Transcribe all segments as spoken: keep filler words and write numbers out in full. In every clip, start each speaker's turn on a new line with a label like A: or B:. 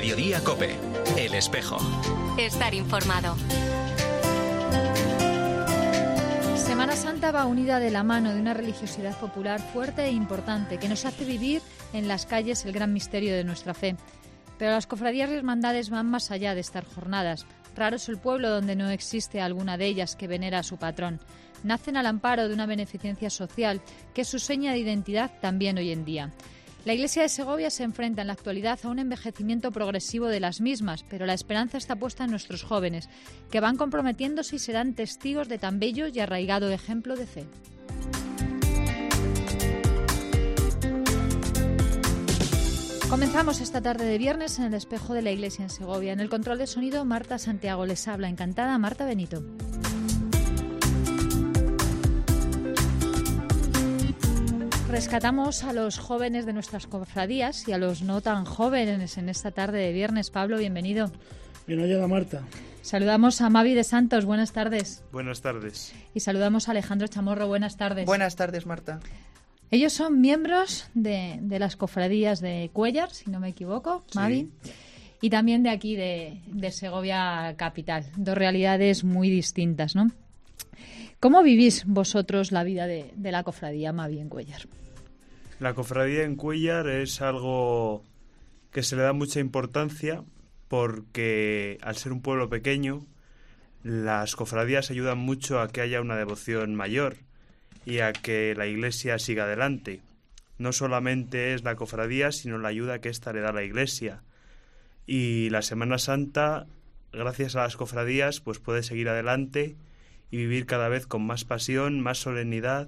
A: Mediodía COPE. El Espejo.
B: Estar informado.
C: Semana Santa va unida de la mano de una religiosidad popular fuerte e importante que nos hace vivir en las calles el gran misterio de nuestra fe. Pero las cofradías y hermandades van más allá de estas jornadas. Raro es el pueblo donde no existe alguna de ellas que venera a su patrón. Nacen al amparo de una beneficencia social que es su seña de identidad también hoy en día. La Iglesia de Segovia se enfrenta en la actualidad a un envejecimiento progresivo de las mismas, pero la esperanza está puesta en nuestros jóvenes, que van comprometiéndose y serán testigos de tan bello y arraigado ejemplo de fe. Comenzamos esta tarde de viernes en el Espejo de la Iglesia en Segovia. En el control de sonido, Marta Santiago les habla. Encantada, Marta Benito. Rescatamos a los jóvenes de nuestras cofradías y a los no tan jóvenes en esta tarde de viernes. Pablo, bienvenido.
D: Bien hallada, Marta.
C: Saludamos a Mavi de Santos, buenas tardes.
E: Buenas tardes.
C: Y saludamos a Alejandro Chamorro, buenas tardes.
F: Buenas tardes, Marta.
C: Ellos son miembros de, de las cofradías de Cuéllar, si no me equivoco, Mavi, sí. Y también de aquí, de, de Segovia capital. Dos realidades muy distintas, ¿no? ¿Cómo vivís vosotros la vida de, de la cofradía, Mavi, en Cuéllar?
E: La cofradía en Cuéllar es algo que se le da mucha importancia porque, al ser un pueblo pequeño, las cofradías ayudan mucho a que haya una devoción mayor y a que la Iglesia siga adelante. No solamente es la cofradía, sino la ayuda que ésta le da a la Iglesia. Y la Semana Santa, gracias a las cofradías, pues puede seguir adelante y vivir cada vez con más pasión, más solemnidad,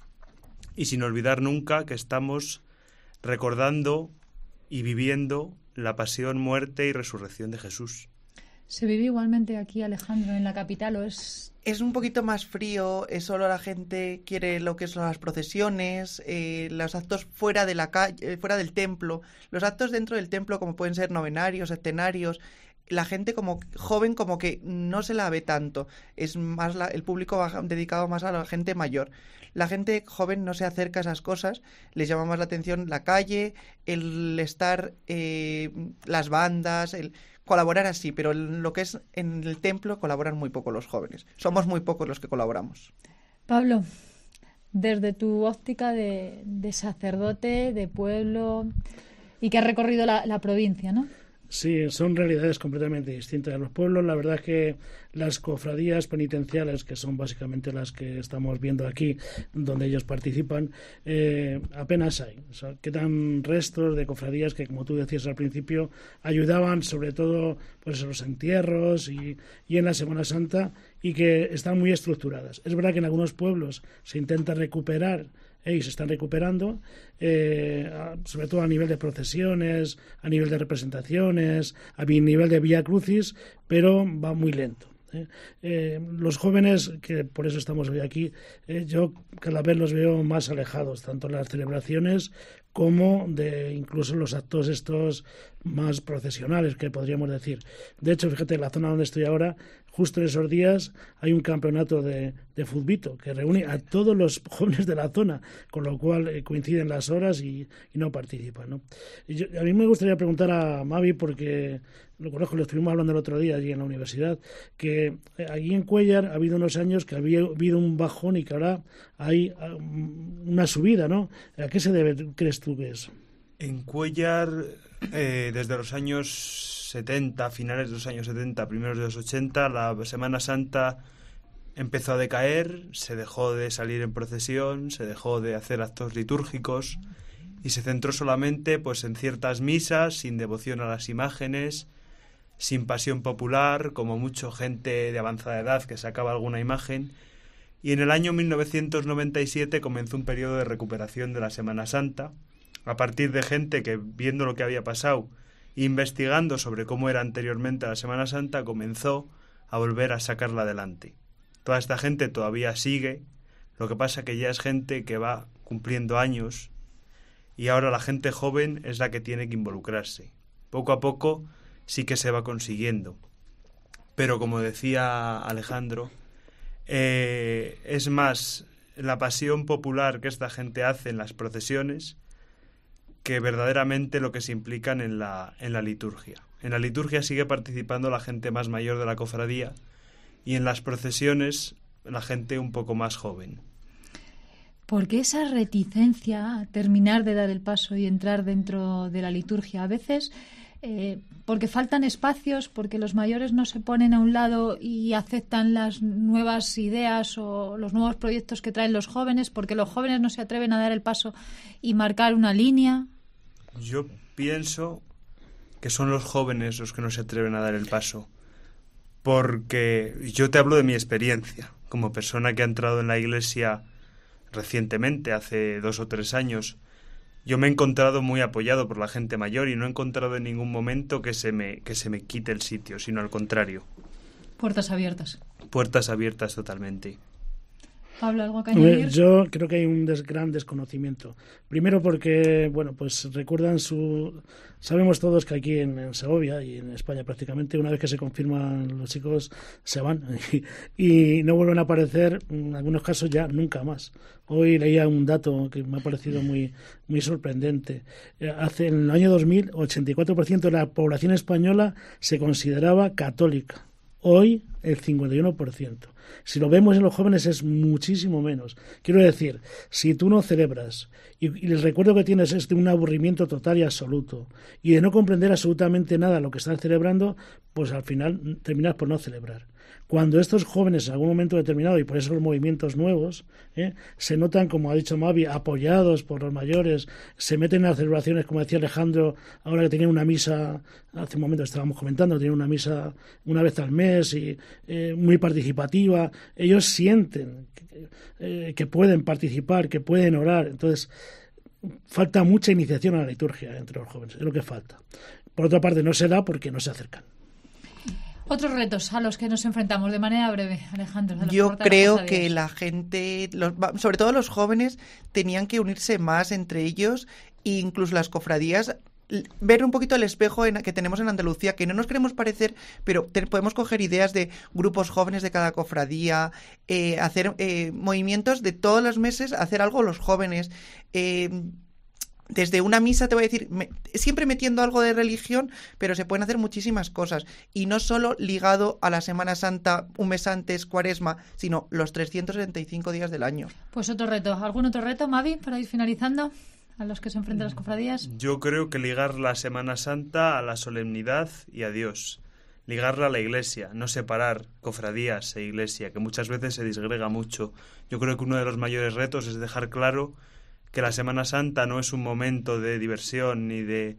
E: y sin olvidar nunca que estamos recordando y viviendo la pasión, muerte y resurrección de Jesús.
C: ¿Se vive igualmente aquí, Alejandro, en la capital o es...?
F: Es un poquito más frío, es solo la gente quiere lo que son las procesiones, eh, los actos fuera de la calle, fuera del templo, los actos dentro del templo como pueden ser novenarios, escenarios. La gente como joven como que no se la ve tanto, es más la, el público va dedicado más a la gente mayor. La gente joven no se acerca a esas cosas, les llama más la atención la calle, el estar, eh, las bandas, el colaborar así, pero lo que es en el templo colaboran muy poco los jóvenes. Somos muy pocos los que colaboramos.
C: Pablo, desde tu óptica de, de sacerdote, de pueblo y que has recorrido la, la provincia, ¿no?
D: Sí, son realidades completamente distintas. En los pueblos, la verdad es que las cofradías penitenciales, que son básicamente las que estamos viendo aquí, donde ellos participan, eh, apenas hay. O sea, quedan restos de cofradías que, como tú decías al principio, ayudaban sobre todo pues, en los entierros y, y en la Semana Santa, y que están muy estructuradas. Es verdad que en algunos pueblos se intenta recuperar y se están recuperando, eh, sobre todo a nivel de procesiones, a nivel de representaciones, a nivel de vía crucis, pero va muy lento. ¿eh? Eh, los jóvenes, que por eso estamos hoy aquí, eh, yo cada vez los veo más alejados, tanto en las celebraciones como de incluso los actos estos más procesionales, que podríamos decir. De hecho, fíjate, en la zona donde estoy ahora, justo en esos días hay un campeonato de, de futbito que reúne a todos los jóvenes de la zona, con lo cual eh, coinciden las horas y, y no participan, ¿no? Y yo, a mí me gustaría preguntar a Mavi, porque lo conozco, lo estuvimos hablando el otro día allí en la universidad, que eh, allí en Cuéllar ha habido unos años que había habido un bajón y que ahora hay um, una subida, ¿no? ¿A qué se debe, crees tú que es?
E: En Cuéllar, eh, desde los años setenta, finales de los años setenta, primeros de los ochenta, la Semana Santa empezó a decaer, se dejó de salir en procesión, se dejó de hacer actos litúrgicos y se centró solamente pues en ciertas misas, sin devoción a las imágenes, sin pasión popular, como mucho gente de avanzada edad que sacaba alguna imagen. Y en el año mil novecientos noventa y siete comenzó un periodo de recuperación de la Semana Santa, a partir de gente que, viendo lo que había pasado, investigando sobre cómo era anteriormente la Semana Santa, comenzó a volver a sacarla adelante. Toda esta gente todavía sigue, lo que pasa que ya es gente que va cumpliendo años y ahora la gente joven es la que tiene que involucrarse. Poco a poco sí que se va consiguiendo, pero como decía Alejandro, eh, es más la pasión popular que esta gente hace en las procesiones que verdaderamente lo que se implican en la, en la liturgia. En la liturgia sigue participando la gente más mayor de la cofradía y en las procesiones la gente un poco más joven.
C: ¿Por qué esa reticencia a terminar de dar el paso y entrar dentro de la liturgia? A veces eh, porque faltan espacios, porque los mayores no se ponen a un lado y aceptan las nuevas ideas o los nuevos proyectos que traen los jóvenes, porque los jóvenes no se atreven a dar el paso y marcar una línea.
E: Yo pienso que son los jóvenes los que no se atreven a dar el paso, porque yo te hablo de mi experiencia como persona que ha entrado en la Iglesia recientemente, hace dos o tres años. Yo me he encontrado muy apoyado por la gente mayor y no he encontrado en ningún momento que se me, que se me quite el sitio, sino al contrario.
C: Puertas abiertas.
E: Puertas abiertas totalmente.
C: Pablo, ¿algo que añadir?
D: Yo creo que hay un des, gran desconocimiento. Primero porque, bueno, pues recuerdan su... Sabemos todos que aquí en, en Segovia y en España prácticamente, una vez que se confirman los chicos, se van y, y no vuelven a aparecer, en algunos casos ya nunca más. Hoy leía un dato que me ha parecido muy, muy sorprendente. Hace, en el año dos mil, ochenta y cuatro por ciento de la población española se consideraba católica. Hoy el cincuenta y uno por ciento. Si lo vemos en los jóvenes es muchísimo menos. Quiero decir, si tú no celebras, y, y el recuerdo que tienes es de un aburrimiento total y absoluto, y de no comprender absolutamente nada lo que estás celebrando, pues al final terminas por no celebrar. Cuando estos jóvenes en algún momento determinado, y por eso los movimientos nuevos, ¿eh? se notan, como ha dicho Mavi, apoyados por los mayores, se meten en las celebraciones, como decía Alejandro, ahora que tenían una misa, hace un momento estábamos comentando, tienen una misa una vez al mes y eh, muy participativa, ellos sienten que, eh, que pueden participar, que pueden orar, entonces falta mucha iniciación a la liturgia entre los jóvenes, es lo que falta. Por otra parte, no se da porque no se acercan.
C: Otros retos a los que nos enfrentamos de manera breve, Alejandro. De
F: Yo creo que la gente, los, sobre todo los jóvenes, tenían que unirse más entre ellos e incluso las cofradías, ver un poquito el espejo en, que tenemos en Andalucía, que no nos queremos parecer, pero te, podemos coger ideas de grupos jóvenes de cada cofradía, eh, hacer eh, movimientos de todos los meses, hacer algo los jóvenes. Eh, Desde una misa, te voy a decir, me, siempre metiendo algo de religión, pero se pueden hacer muchísimas cosas. Y no solo ligado a la Semana Santa, un mes antes, Cuaresma, sino los trescientos setenta y cinco días del año.
C: Pues otro reto. ¿Algún otro reto, Mavi, para ir finalizando, a los que se enfrentan las cofradías?
E: Yo creo que ligar la Semana Santa a la solemnidad y a Dios. Ligarla a la Iglesia, no separar cofradías e Iglesia, que muchas veces se disgrega mucho. Yo creo que uno de los mayores retos es dejar claro que la Semana Santa no es un momento de diversión ni de,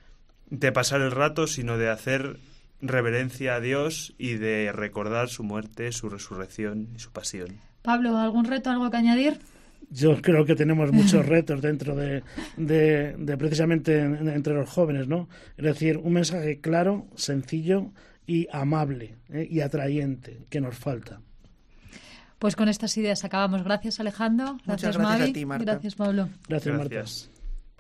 E: de pasar el rato, sino de hacer reverencia a Dios y de recordar su muerte, su resurrección y su pasión.
C: Pablo, ¿algún reto, algo que añadir?
D: Yo creo que tenemos muchos retos dentro de, de, de precisamente en, entre los jóvenes, ¿no? Es decir, un mensaje claro, sencillo y amable, ¿eh? y atrayente, que nos falta.
C: Pues con estas ideas acabamos. Gracias, Alejandro. Gracias,
F: Muchas gracias
C: Mavi.
F: a ti, Marta.
C: Gracias, Pablo.
D: Gracias,
E: Gracias.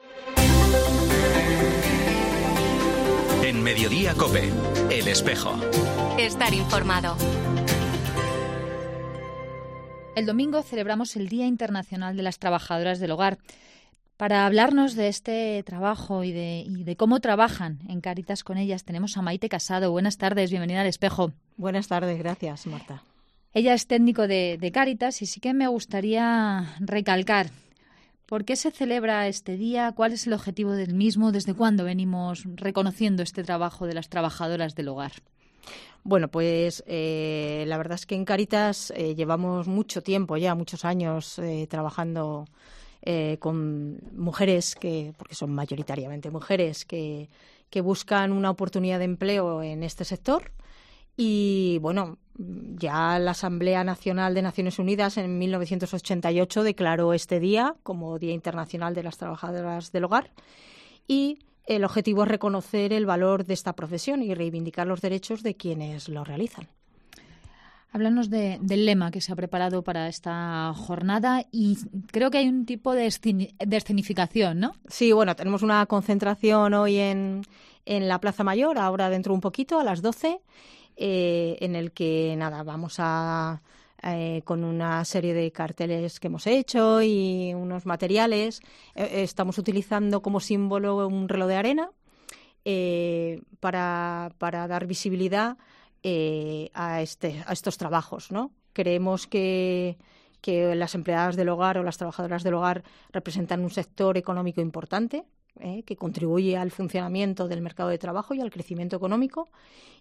D: Marta.
A: En Mediodía COPE, El Espejo.
B: Estar informado.
C: El domingo celebramos el Día Internacional de las Trabajadoras del Hogar. Para hablarnos de este trabajo y de, y de cómo trabajan en Cáritas con ellas, tenemos a Maite Casado. Buenas tardes, bienvenida al Espejo.
G: Buenas tardes, gracias, Marta.
C: Ella es técnico de, de Cáritas y sí que me gustaría recalcar por qué se celebra este día, cuál es el objetivo del mismo, desde cuándo venimos reconociendo este trabajo de las trabajadoras del hogar.
G: Bueno, pues eh, la verdad es que en Cáritas eh, llevamos mucho tiempo ya, muchos años eh, trabajando eh, con mujeres, que porque son mayoritariamente mujeres, que, que buscan una oportunidad de empleo en este sector. Y bueno, ya la Asamblea Nacional de Naciones Unidas en mil novecientos ochenta y ocho declaró este día como Día Internacional de las Trabajadoras del Hogar y el objetivo es reconocer el valor de esta profesión y reivindicar los derechos de quienes lo realizan.
C: Háblanos de, del lema que se ha preparado para esta jornada y creo que hay un tipo de, esceni- de escenificación, ¿no?
G: Sí, bueno, tenemos una concentración hoy en, en la Plaza Mayor, ahora dentro un poquito, a las doce, eh, en el que, nada, vamos a... Eh, con una serie de carteles que hemos hecho y unos materiales. Eh, estamos utilizando como símbolo un reloj de arena eh, para, para dar visibilidad eh, a, este, a estos trabajos, ¿no? Creemos que, que las empleadas del hogar o las trabajadoras del hogar representan un sector económico importante, eh, que contribuye al funcionamiento del mercado de trabajo y al crecimiento económico,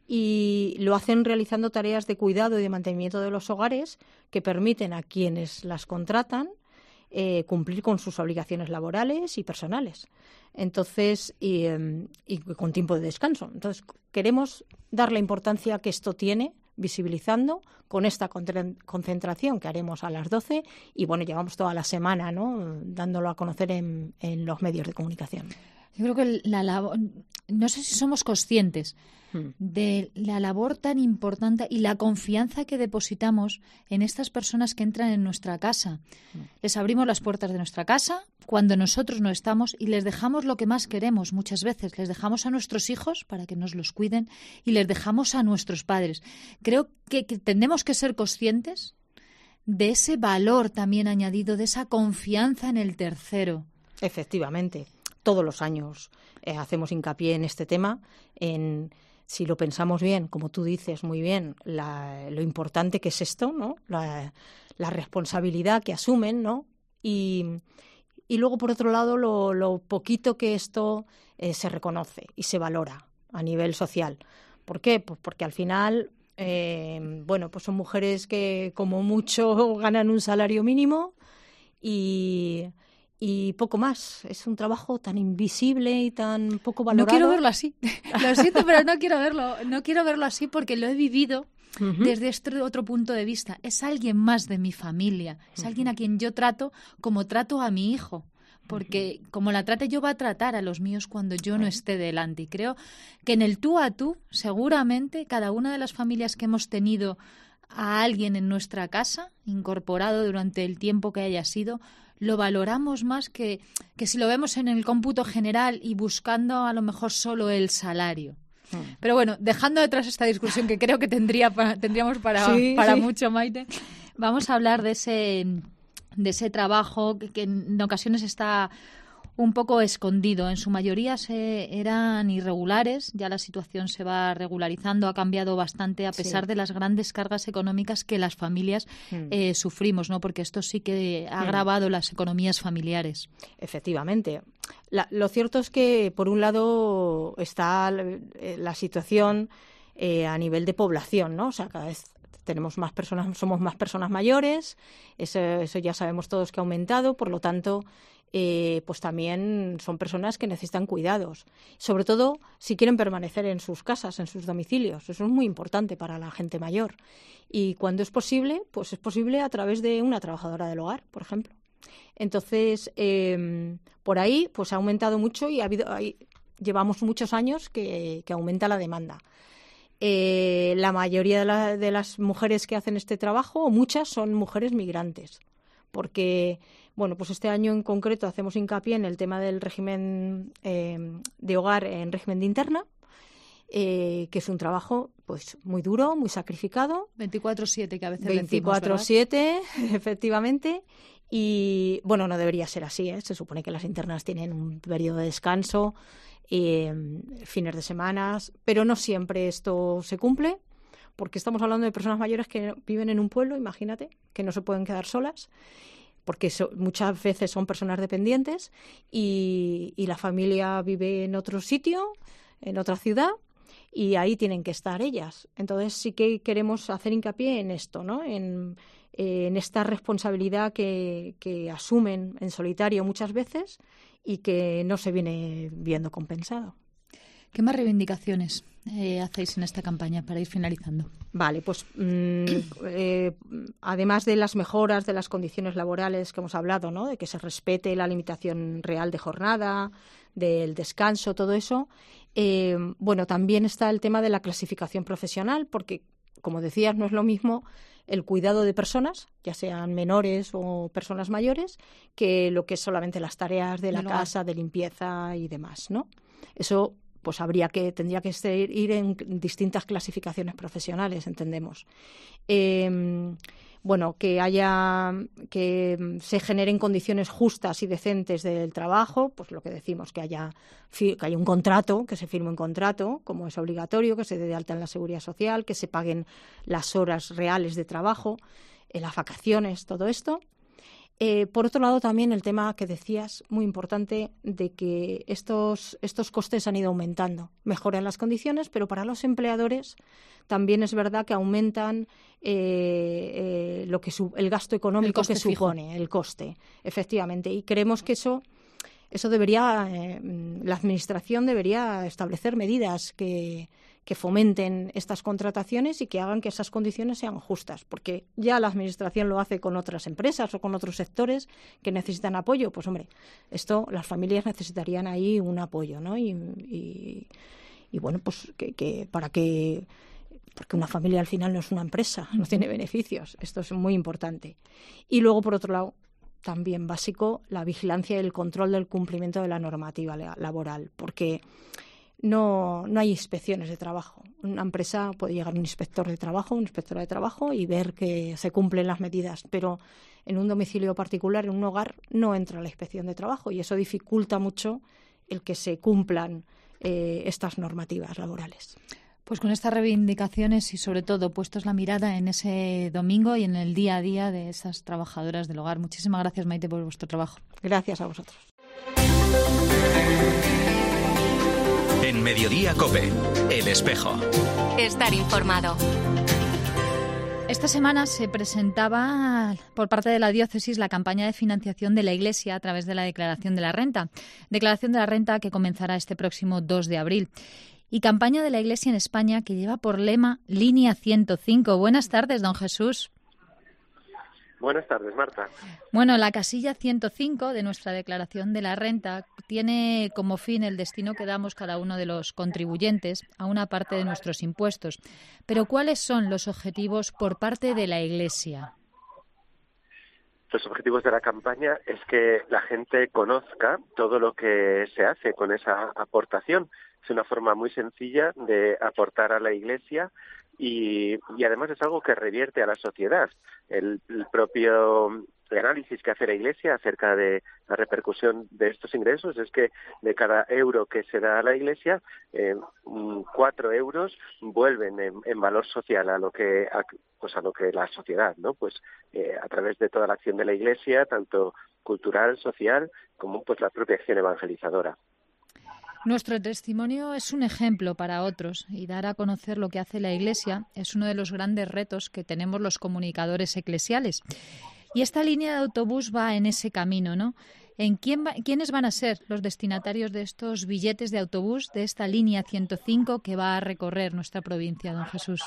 G: y lo hacen realizando tareas de cuidado y de mantenimiento de los hogares que permiten a quienes las contratan eh, cumplir con sus obligaciones laborales y personales. Entonces, y, eh, y con tiempo de descanso. Entonces, queremos dar la importancia que esto tiene, visibilizando con esta concentración que haremos a las doce, y bueno, llevamos toda la semana, ¿no?, dándolo a conocer en, en los medios de comunicación.
C: Yo creo que la labor, no sé si somos conscientes hmm. de la labor tan importante y la confianza que depositamos en estas personas que entran en nuestra casa. Hmm. Les abrimos las puertas de nuestra casa cuando nosotros no estamos y les dejamos lo que más queremos muchas veces. Les dejamos a nuestros hijos para que nos los cuiden y les dejamos a nuestros padres. Creo que, que tenemos que ser conscientes de ese valor también añadido, de esa confianza en el tercero.
G: Efectivamente. Todos los años eh, hacemos hincapié en este tema, en, si lo pensamos bien, como tú dices muy bien, la, lo importante que es esto, ¿no? La, la responsabilidad que asumen, ¿no? Y, y luego, por otro lado, lo, lo poquito que esto eh, se reconoce y se valora a nivel social. ¿Por qué? Pues porque al final, eh, bueno, pues son mujeres que como mucho ganan un salario mínimo y... y poco más. Es un trabajo tan invisible y tan poco valorado.
C: No quiero verlo así. Lo siento, pero no quiero verlo. No quiero verlo así porque lo he vivido uh-huh. desde este otro punto de vista. Es alguien más de mi familia. Es uh-huh. alguien a quien yo trato como trato a mi hijo. Porque uh-huh. como la trate yo, va a tratar a los míos cuando yo uh-huh. no esté delante. Y creo que en el tú a tú, seguramente, cada una de las familias que hemos tenido a alguien en nuestra casa, incorporado durante el tiempo que haya sido, lo valoramos más que, que si lo vemos en el cómputo general y buscando a lo mejor solo el salario. Mm. Pero bueno, dejando detrás esta discusión que creo que tendría para, tendríamos para, sí, para sí. mucho, Maite, vamos a hablar de ese, de ese trabajo que, que en ocasiones está un poco escondido. En su mayoría se, eran irregulares, ya la situación se va regularizando, ha cambiado bastante a pesar sí. de las grandes cargas económicas que las familias mm. eh, sufrimos, ¿no? Porque esto sí que ha agravado mm. las economías familiares.
G: Efectivamente. La, lo cierto es que, por un lado, está la, la situación eh, a nivel de población, ¿no? O sea, cada vez tenemos más personas, somos más personas mayores, eso, eso ya sabemos todos que ha aumentado, por lo tanto, Eh, pues también son personas que necesitan cuidados, sobre todo si quieren permanecer en sus casas, en sus domicilios. Eso es muy importante para la gente mayor. Y cuando es posible, pues es posible a través de una trabajadora del hogar, por ejemplo. Entonces, eh, por ahí pues ha aumentado mucho y ha habido, hay, llevamos muchos años que, que aumenta la demanda. Eh, la mayoría de, la, de las mujeres que hacen este trabajo, o muchas, son mujeres migrantes, porque bueno, pues este año en concreto hacemos hincapié en el tema del régimen eh, de hogar en régimen de interna, eh, que es un trabajo pues muy duro, muy sacrificado.
C: veinticuatro siete, que a veces
G: veinticuatro siete, efectivamente. Y bueno, no debería ser así, ¿eh? Se supone que las internas tienen un periodo de descanso, eh, fines de semana, pero no siempre esto se cumple, porque estamos hablando de personas mayores que viven en un pueblo, imagínate, que no se pueden quedar solas, porque so, muchas veces son personas dependientes y, y la familia vive en otro sitio, en otra ciudad, y ahí tienen que estar ellas. Entonces sí que queremos hacer hincapié en esto, ¿no? En, en esta responsabilidad que, que asumen en solitario muchas veces y que no se viene viendo compensado.
C: ¿Qué más reivindicaciones eh, hacéis en esta campaña para ir finalizando?
G: Vale, pues mmm, eh, además de las mejoras de las condiciones laborales que hemos hablado, ¿no? De que se respete la limitación real de jornada, del descanso, todo eso, eh, bueno, también está el tema de la clasificación profesional, porque, como decías, no es lo mismo el cuidado de personas, ya sean menores o personas mayores, que lo que es solamente las tareas de la no, casa, de limpieza y demás, ¿no? Eso pues habría que tendría que ser, ir en distintas clasificaciones profesionales, entendemos. Eh, bueno, que haya, que se generen condiciones justas y decentes del trabajo, pues lo que decimos, que haya, que haya un contrato, que se firme un contrato, como es obligatorio, que se dé de alta en la Seguridad Social, que se paguen las horas reales de trabajo, eh, las vacaciones, todo esto. Eh, por otro lado, también el tema que decías, muy importante, de que estos, estos costes han ido aumentando. Mejoran las condiciones, pero para los empleadores también es verdad que aumentan eh, eh, lo que su, el gasto económico
C: el
G: que
C: fijo.
G: supone, el coste, efectivamente. Y creemos que eso, eso debería, eh, la Administración debería establecer medidas que que fomenten estas contrataciones y que hagan que esas condiciones sean justas, porque ya la Administración lo hace con otras empresas o con otros sectores que necesitan apoyo. Pues hombre, esto las familias necesitarían ahí un apoyo, ¿no? Y, y, y bueno, pues que, que para que porque una familia al final no es una empresa, no tiene beneficios. Esto es muy importante. Y luego, por otro lado, también básico, la vigilancia y el control del cumplimiento de la normativa laboral, porque No, no hay inspecciones de trabajo. Una empresa puede llegar un inspector de trabajo, una inspectora de trabajo y ver que se cumplen las medidas, pero en un domicilio particular, en un hogar, no entra la inspección de trabajo y eso dificulta mucho el que se cumplan eh, estas normativas laborales.
C: Pues con estas reivindicaciones y sobre todo puestos la mirada en ese domingo y en el día a día de esas trabajadoras del hogar. Muchísimas gracias, Maite, por vuestro trabajo.
G: Gracias a vosotros.
A: En Mediodía COPE, El Espejo.
B: Estar informado.
C: Esta semana se presentaba por parte de la diócesis la campaña de financiación de la Iglesia a través de la Declaración de la Renta. Declaración de la Renta que comenzará este próximo dos de abril. Y campaña de la Iglesia en España que lleva por lema Línea ciento cinco. Buenas tardes, don Jesús.
H: Buenas tardes, Marta.
C: Bueno, la casilla ciento cinco de nuestra Declaración de la Renta tiene como fin el destino que damos cada uno de los contribuyentes a una parte de nuestros impuestos. Pero ¿cuáles son los objetivos por parte de la Iglesia?
H: Los objetivos de la campaña es que la gente conozca todo lo que se hace con esa aportación. Es una forma muy sencilla de aportar a la Iglesia y, y además es algo que revierte a la sociedad. El, el propio análisis que hace la Iglesia acerca de la repercusión de estos ingresos es que de cada euro que se da a la Iglesia, eh, cuatro euros vuelven en, en valor social a lo que a, pues a lo que la sociedad, ¿no? Pues eh, a través de toda la acción de la Iglesia, tanto cultural, social, como pues la propia acción evangelizadora.
C: Nuestro testimonio es un ejemplo para otros y dar a conocer lo que hace la Iglesia es uno de los grandes retos que tenemos los comunicadores eclesiales. Y esta línea de autobús va en ese camino, ¿no? ¿En quién va, quiénes van a ser los destinatarios de estos billetes de autobús de esta línea ciento cinco que va a recorrer nuestra provincia, don Jesús?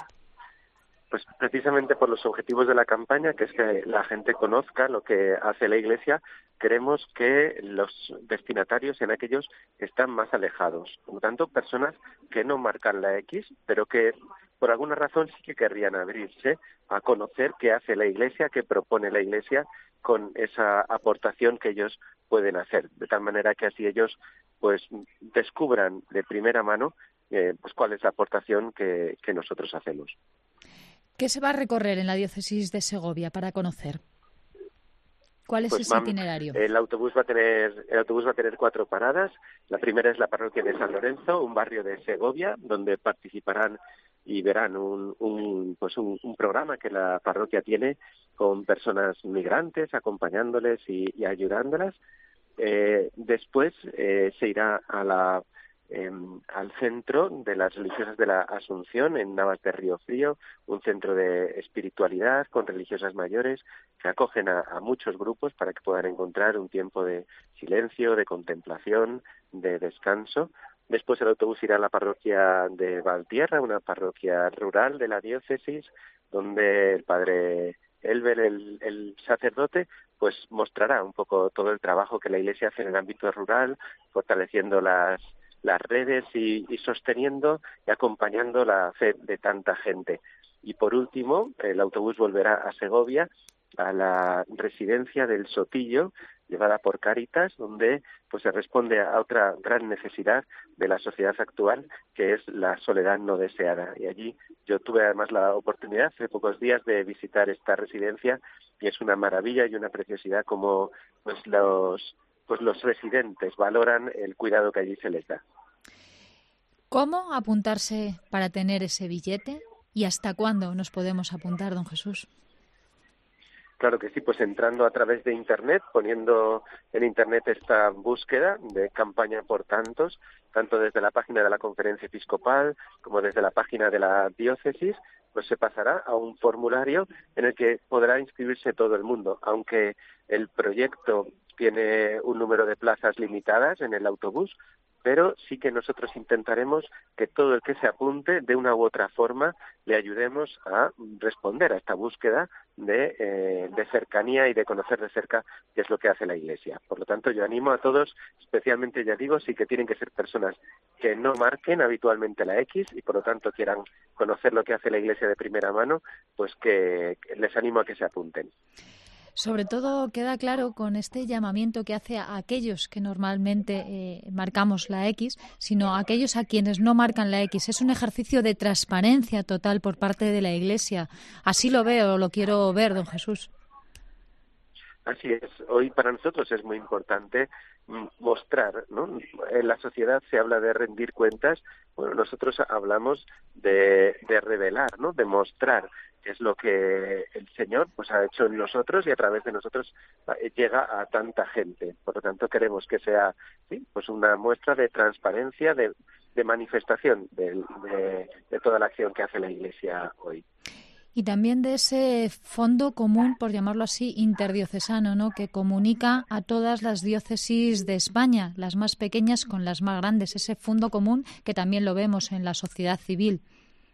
H: Pues precisamente por los objetivos de la campaña, que es que la gente conozca lo que hace la Iglesia, queremos que los destinatarios sean aquellos que están más alejados. Por lo tanto, personas que no marcan la X, pero que por alguna razón sí que querrían abrirse a conocer qué hace la Iglesia, qué propone la Iglesia con esa aportación que ellos pueden hacer. De tal manera que así ellos pues descubran de primera mano eh, pues cuál es la aportación que, que nosotros hacemos.
C: ¿Qué se va a recorrer en la diócesis de Segovia para conocer? ¿Cuál es
H: pues,
C: ese
H: mam,
C: itinerario?
H: El autobús va a tener el autobús va a tener cuatro paradas. La primera es la parroquia de San Lorenzo, un barrio de Segovia, donde participarán y verán un, un pues un, un programa que la parroquia tiene con personas migrantes, acompañándoles y, y ayudándolas. Eh, después eh, se irá a la Eh, al centro de las religiosas de la Asunción en Navas de Río Frío, un centro de espiritualidad con religiosas mayores que acogen a, a muchos grupos para que puedan encontrar un tiempo de silencio, de contemplación, de descanso. Después el autobús irá a la parroquia de Valtierra, una parroquia rural de la diócesis, donde el padre Elber, el, el sacerdote, pues mostrará un poco todo el trabajo que la Iglesia hace en el ámbito rural, fortaleciendo las las redes y, y sosteniendo y acompañando la fe de tanta gente. Y por último, el autobús volverá a Segovia, a la residencia del Sotillo, llevada por Cáritas, donde pues se responde a otra gran necesidad de la sociedad actual, que es la soledad no deseada. Y allí yo tuve además la oportunidad hace pocos días de visitar esta residencia, y es una maravilla y una preciosidad como pues los pues los residentes valoran el cuidado que allí se les da.
C: ¿Cómo apuntarse para tener ese billete y hasta cuándo nos podemos apuntar, don Jesús?
H: Claro que sí, pues entrando a través de Internet, poniendo en Internet esta búsqueda de campaña por tantos, tanto desde la página de la Conferencia Episcopal como desde la página de la diócesis, pues se pasará a un formulario en el que podrá inscribirse todo el mundo, aunque el proyecto tiene un número de plazas limitadas en el autobús, pero sí que nosotros intentaremos que todo el que se apunte, de una u otra forma, le ayudemos a responder a esta búsqueda de, eh, de cercanía y de conocer de cerca qué es lo que hace la Iglesia. Por lo tanto, yo animo a todos, especialmente, ya digo, sí que tienen que ser personas que no marquen habitualmente la X y, por lo tanto, quieran conocer lo que hace la Iglesia de primera mano, pues que, que les animo a que se apunten.
C: Sobre todo queda claro con este llamamiento que hace a aquellos que normalmente eh, marcamos la X, sino a aquellos a quienes no marcan la X. Es un ejercicio de transparencia total por parte de la Iglesia. Así lo veo, lo quiero ver, don Jesús.
H: Así es. Hoy para nosotros es muy importante mostrar, ¿no? En la sociedad se habla de rendir cuentas, bueno, nosotros hablamos de, de revelar, ¿no? De mostrar qué es lo que el Señor pues ha hecho en nosotros y a través de nosotros llega a tanta gente. Por lo tanto, queremos que sea, sí, pues una muestra de transparencia, de, de manifestación de, de, de toda la acción que hace la Iglesia hoy.
C: Y también de ese fondo común, por llamarlo así, interdiocesano, ¿no?, que comunica a todas las diócesis de España, las más pequeñas con las más grandes. Ese fondo común que también lo vemos en la sociedad civil.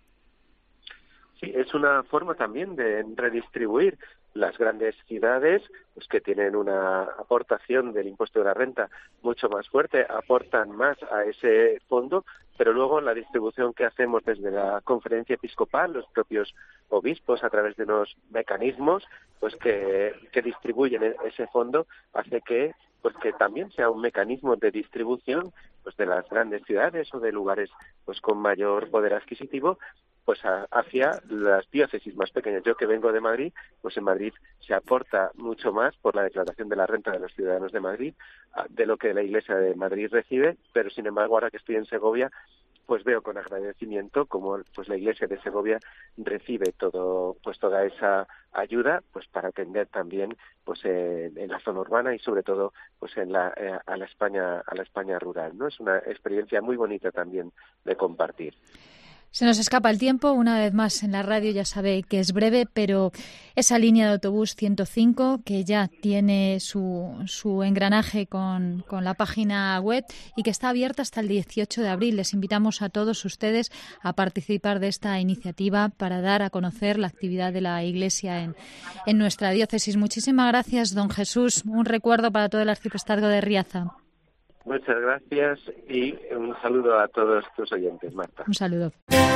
H: Sí, es una forma también de redistribuir. Las grandes ciudades, pues que tienen una aportación del impuesto de la renta mucho más fuerte, aportan más a ese fondo, pero luego la distribución que hacemos desde la Conferencia Episcopal, los propios obispos a través de unos mecanismos pues que, que distribuyen ese fondo, hace que pues que también sea un mecanismo de distribución pues de las grandes ciudades o de lugares pues con mayor poder adquisitivo pues a, hacia las diócesis más pequeñas. Yo que vengo de Madrid, pues en Madrid se aporta mucho más por la declaración de la renta de los ciudadanos de Madrid de lo que la Iglesia de Madrid recibe, pero sin embargo ahora que estoy en Segovia pues veo con agradecimiento como pues la Iglesia de Segovia recibe todo pues toda esa ayuda pues para atender también pues en, en la zona urbana y sobre todo pues en la eh, a la España a la España rural, ¿no? Es una experiencia muy bonita también de compartir.
C: Se nos escapa el tiempo, una vez más en la radio, ya sabe que es breve, pero esa línea de autobús ciento cinco que ya tiene su, su engranaje con, con la página web y que está abierta hasta el dieciocho de abril. Les invitamos a todos ustedes a participar de esta iniciativa para dar a conocer la actividad de la Iglesia en, en nuestra diócesis. Muchísimas gracias, don Jesús. Un recuerdo para todo el arciprestazgo de Riaza.
H: Muchas gracias y un saludo a todos tus oyentes, Marta.
C: Un saludo.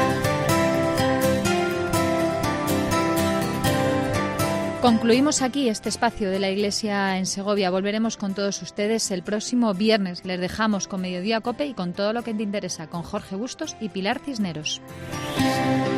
C: Concluimos aquí este espacio de la Iglesia en Segovia. Volveremos con todos ustedes el próximo viernes. Les dejamos con Mediodía COPE y con todo lo que te interesa con Jorge Bustos y Pilar Cisneros.